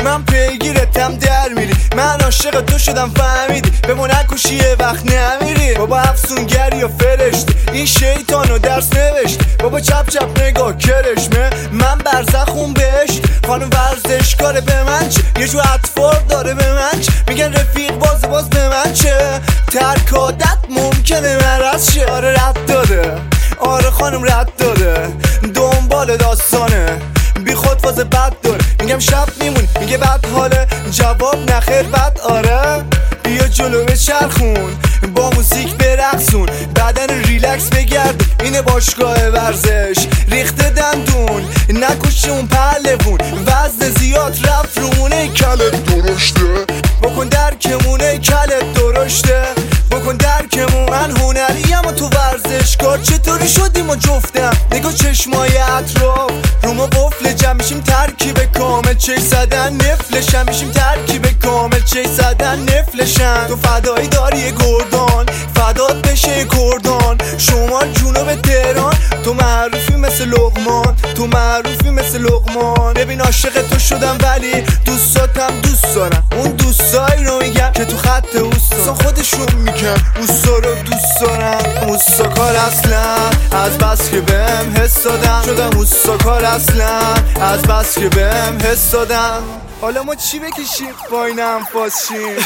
من پیگیرتم در میری، من عاشق تو شدم فهمیدی، به ما نکشی یه وقت نمیری. بابا افسونگری و فرشته این شیطانو درس نوشت، بابا چپ چپ نگاه کرشمه من برزخون بهشت. خانم ورزشکاره به من چه، یه جو اطفال داره به من چه، میگن رفیق باز به من چه، ترک عادت ممکنه مرض شه. آره رد داده، آره خانم رد داده، دنبال داستانه بی خود فاز بد داره. میگم شب میمونی میگه بد حاله، جواب نخیر بد آره. بیا جلو به چرخون با موزیک برقصون، بدن ریلکس بگرد اینه باشگاه ورزش. ریخته دندون نکشی اون پهلوون، وزن زیاد رفت رومونه کلت درشته، بکن درکمونه کلت درشته، بکن درکمون. من هنریم و تو ورزشکار، چطوری شدیم و جفتم نگاه چشمای اطراف رو ما قفل جمع میشیم ترکیب کامل، چش زدن نفلشم میشیم ترکیب کامل، چش زدن نفلشم. تو فدایی داری گردان فدات بشه کردان، شمال جنوب تهران تو معروفی مثل لقمان، تو معروفی مثل لقمان. ببین عاشق تو شدم ولی دوستاتم دوست دارم، اون دوستایی رو میگم که تو خط اوستا خودشون میگن اوستا رو دوست دارم. اوستاکار اصلا از بس که بهم حس دادم، شدم اوستاکار اصلا از بس که بهم حس دادم. حالا ما چی بکشیم واین انفاس شیم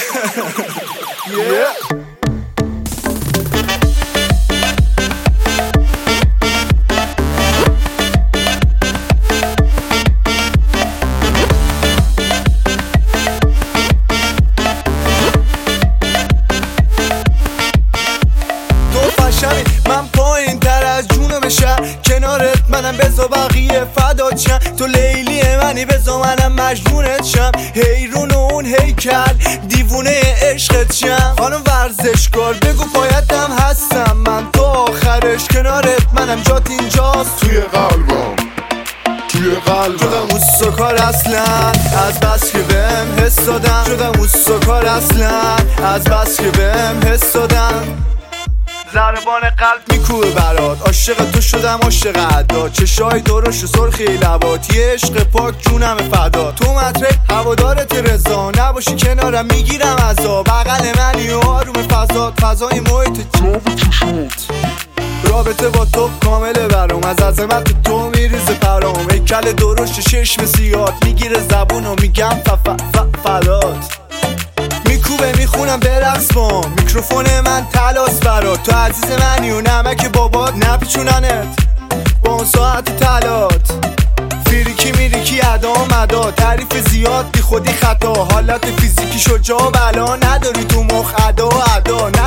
من پایین تر از جونو بشم کنارت، منم بزا بقیه فدات شم. تو لیلی منی بزا منم مجنونت شم، حیرون اون هیکل دیوونه عشقت شم. خانم ورزشکار بگو پایتم هستم من تو آخرش کنارت، منم جات اینجاست توی قلبم توی قلبم. شدم اوستاکار اصلا از بس که بهم حس دادم، شدم اوستاکار اصلا از بس که بهم حس دادم. ضربان قلب میکوبه برات، عاشق تو شدم عاشق عدا، چشای درشت و سرخی لبات، یه عشق پاک جونم فدا. تو مطرح هوادارت رضا، نباشی کنارم میگیرم عذاب، بغل منی و آروم فضای محیط جاب چشات. رابطه با تو کامله برام، از عظمت تو میریزه پرام، هیکل درشت چشم سیاد میگیره زبون و میگم فدات. میکوبه میخونم برقص با میکروفون من تلاس برات، تو عزیز منی و نمک بابات نپیچوننت با اون ساعت تلات. فیریکی میریکی ادا مدا، تعریف زیاد بی خودی خطا، حالت فیزیکی شجاع بلا نداری تو مخ ادا